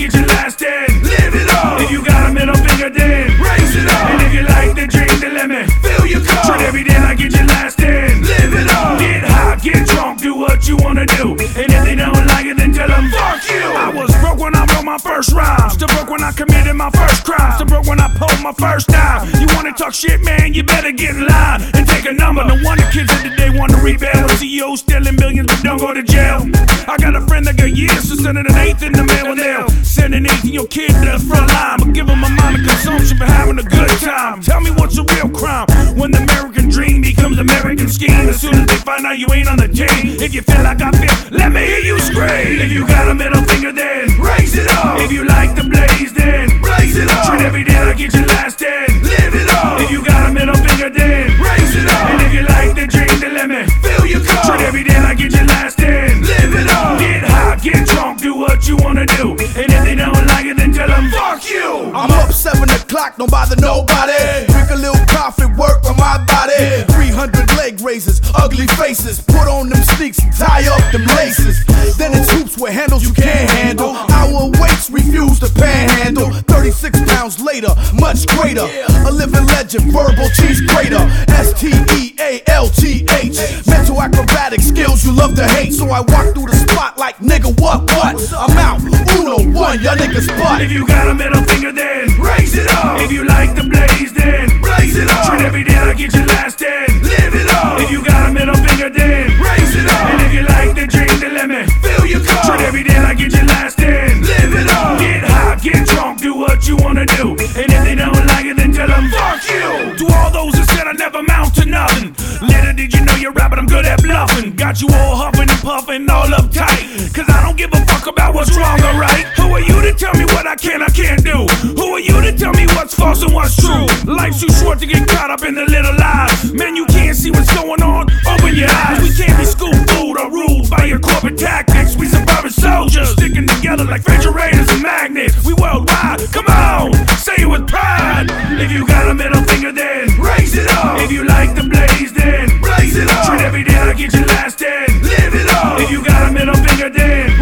get your last in. Live it up. If you got a middle finger, then raise it up. And if you like the drink, then let me fill your cup. Treat every day like get your last in. Live it up. Get high, get drunk, do what you wanna do. And if they don't like it, then tell them fuck you. I was broke when I wrote my first rhyme. Still broke when I committed my first crime. Still broke when I pulled my first dime. You wanna talk shit, man? You better get in line and take a number. No wonder kids of today wanna rebel. CEOs stealing millions but don't go to jail. I got a friend that got years to send an eighth in the mail, and they'll send an eighth in your kid to the front line. But give them a mind of consumption for having a good time. Tell me what's a real crime when the American dream becomes American scheme. As soon as they find out you ain't on the team. If you feel like I feel, let me hear you scream. If you got a middle finger, then raise it up. If you like the blaze, then blaze it up. Treat every day like get your last in. Live it up. If you got a middle finger, then raise it up. And if you like the drink, then let me fill your cup. Treat every day like get your last in. Live it up. Get high, get drunk, do what you wanna do. And if they don't like it, then tell them fuck you. I'm up 7 o'clock, don't bother nobody. Drink a little coffee, work on my body. 300 leg raises, ugly faces. Put on them sneaks and tie up them laces. Then it's hoops with handles you can't handle. Our weights refuse to panhandle. 36 pounds later, much greater. A living legend, verbal cheese grater. STEALTH. Mental acrobatic skills you love to hate. So I walk through the spot like nigga, what? I'm out, Uno, one, y'all niggas butt. If you got a middle finger, then raise it up. If you like the blaze, then blaze it up. Treat every day like get your last in. Live it up. If you got a middle finger, then raise it up. And if you like the drink, then let me fill your cup. Treat every day like get your last in. Live it up. Get high, get drunk, do what you wanna do. And if they don't like it, then tell them fuck you. To all those that said I never amount to nothing. Little did you know you're rapping, I'm good at bluffing. Got you all huffing and puffing, all uptight. Cause I don't give a fuck about what's wrong or right. Who are you to tell me what I can or can't do? Who are you to tell me what's false and what's true? Life's too short to get caught up in the little lies. Man, you can't see what's going on, open your eyes. We can't be school food or ruled by your corporate tactics. We suburban soldiers, sticking together like refrigerators and magnets. We worldwide, come on, say it with pride. If you got a middle finger, then raise it up. If you like the blaze, then blaze it up. Treat every day like get your last in. Live it up. If you got a middle finger, then